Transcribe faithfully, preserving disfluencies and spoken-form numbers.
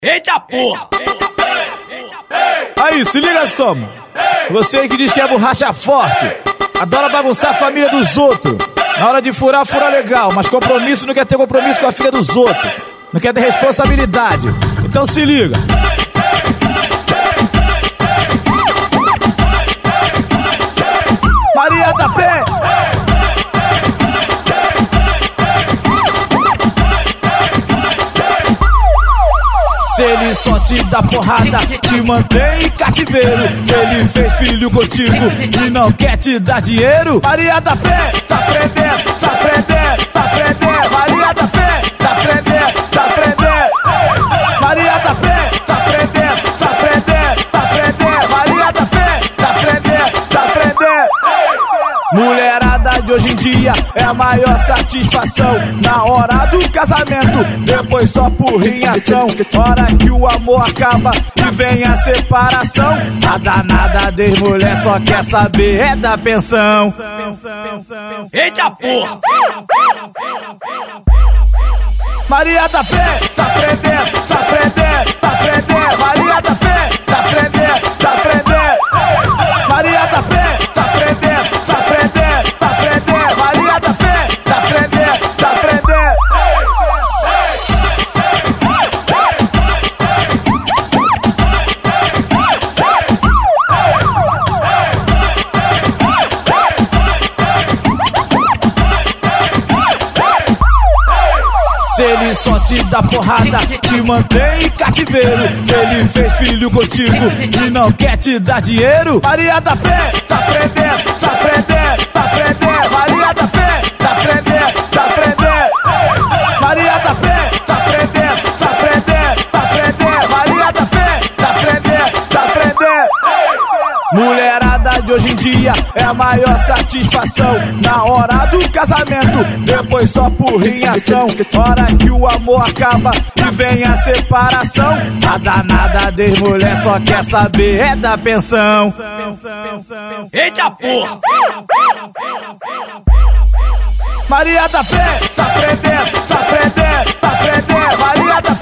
Eita porra! Aí, se liga só, mano. Você aí que diz que é borracha forte, adora bagunçar a família dos outros. Na hora de furar, fura legal, mas compromisso não quer ter compromisso com a filha dos outros. Não quer ter responsabilidade. Então se liga. Maria da Pé. Se ele só te dá porrada, te mantém em cativeiro. Se ele fez filho contigo e não quer te dar dinheiro, Maria da Pé, tá prendendo, tá prendendo, tá prendendo. Maria da Pé, tá prendendo, tá prendendo. Maria da Pé, tá prendendo, tá prendendo, tá prendendo. Maria da Pé, tá prendendo, tá prendendo. Mulherada de hoje em dia é a maior satisfação na hora do casamento, depois só por rinhação. Hora que o amor acaba e vem a separação, a danada das mulher só quer saber é da pensão. Eita porra! Maria da Pé, tá prendendo, tá prendendo, tá prendendo. Maria da Pé, tá prendendo, tá prendendo. Maria da Pé, tá prendendo, tá prendendo, tá prendendo. Maria da Pé, tá prendendo, tá prendendo. Se ele só te dá porrada, te mantém em cativeiro. Se ele fez filho contigo e não quer te dar dinheiro, Maria da Pé, tá prendendo, tá prendendo, tá prendendo. Maria da Pé, tá prendendo, tá prendendo. Maria da Pé, tá prendendo, tá prendendo, tá prendendo. Maria da Pé, tá prendendo, tá prendendo. Mulherada de hoje em dia é a maior satisfação na hora do casamento, depois só por rinhação. Hora que o amor acaba e vem a separação, a danada das mulher só quer saber é da pensão. Eita porra! Maria da Pé, tá prendendo, tá prendendo, tá prendendo. Maria da